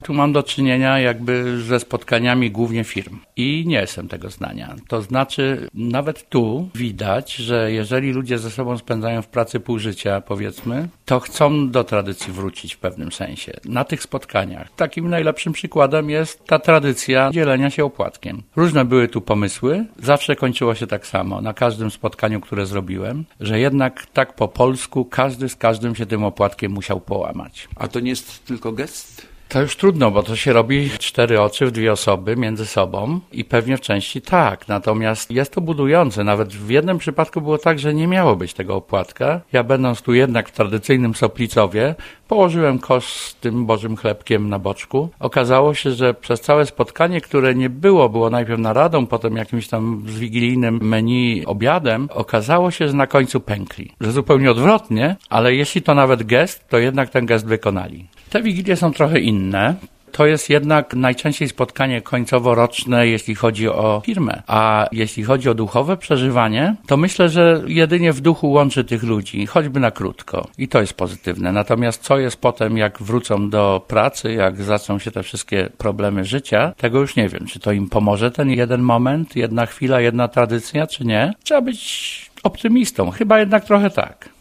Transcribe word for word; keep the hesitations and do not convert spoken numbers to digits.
Tu mam do czynienia jakby ze spotkaniami głównie firm i nie jestem tego zdania. To znaczy nawet tu widać, że jeżeli ludzie ze sobą spędzają w pracy pół życia, powiedzmy, to chcą do tradycji wrócić w pewnym sensie. Na tych spotkaniach. Takim najlepszym przykładem jest ta tradycja dzielenia się opłatkiem. Różne były tu pomysły, zawsze kończyło się tak samo na każdym spotkaniu, które zrobiłem, że jednak tak po polsku każdy z każdym się tym opłatkiem musiał połamać. A to nie jest tylko gest? To już trudno, bo to się robi cztery oczy w dwie osoby między sobą i pewnie w części tak. Natomiast jest to budujące. Nawet w jednym przypadku było tak, że nie miało być tego opłatka. Ja będąc tu jednak w tradycyjnym Soplicowie, położyłem kosz z tym bożym chlebkiem na boczku. Okazało się, że przez całe spotkanie, które nie było, było najpierw naradą, potem jakimś tam z wigilijnym menu obiadem, okazało się, że na końcu pękli. Że zupełnie odwrotnie, ale jeśli to nawet gest, to jednak ten gest wykonali. Te wigilie są trochę inne. To jest jednak najczęściej spotkanie końcowo-roczne, jeśli chodzi o firmę. A jeśli chodzi o duchowe przeżywanie, to myślę, że jedynie w duchu łączy tych ludzi, choćby na krótko. I to jest pozytywne. Natomiast co jest potem, jak wrócą do pracy, jak zaczną się te wszystkie problemy życia, tego już nie wiem. Czy to im pomoże ten jeden moment, jedna chwila, jedna tradycja, czy nie? Trzeba być optymistą. Chyba jednak trochę tak.